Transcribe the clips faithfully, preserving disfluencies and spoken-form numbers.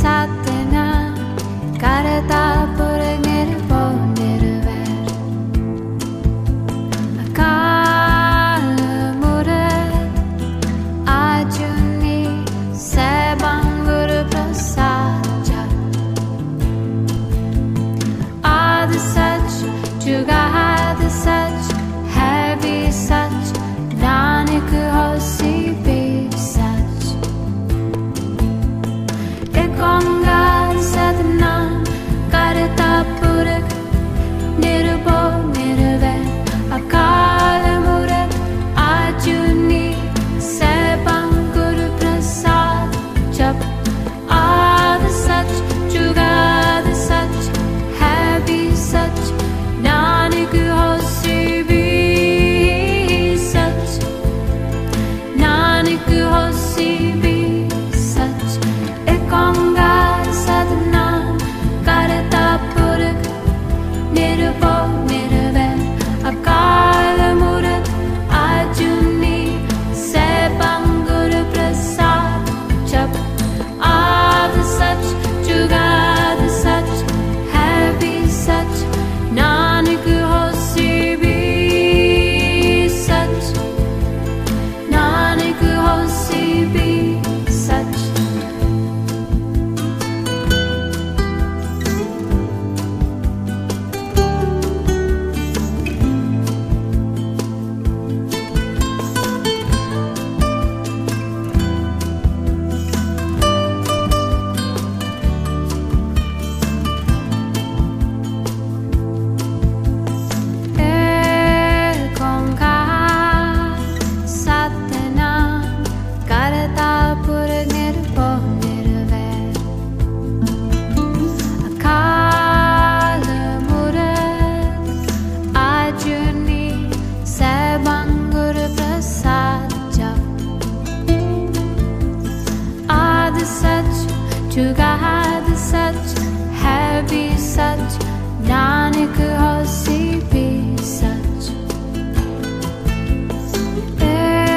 Satena Karata Puragnir Ponirver Akala Murad Ajuni Sebangur Prasaja Adi Sach Jugad Sach Heavy Sach Nanak Hosi Be Sach Ekonga Satnam Karata Purak Nirbo Nirver Akala Murad Ajuni Sebangur Prasad Jap Adi Sach Jugad Sach Heavy Sach Nanak Hosi Be Sach Nanak Hosi Be Sach Ekonga Satnam Karata Purak Nirbo Nirver Akala Murad Ajuni Sebangur Prasad Jap Adi Sach Jugad Sach Heavy Sach Nanak Hosi Be Sach Nanak Hosi Be Sach Ekonga Satnam Karata Puragnir Ponirver Akala Murad Ajuni Sebangur Prasad Jap Adi Sach Jugad Sach Heavy Sach Nanak Hosi Be Sach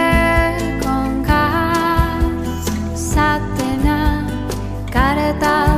Ekonga Satnam Karata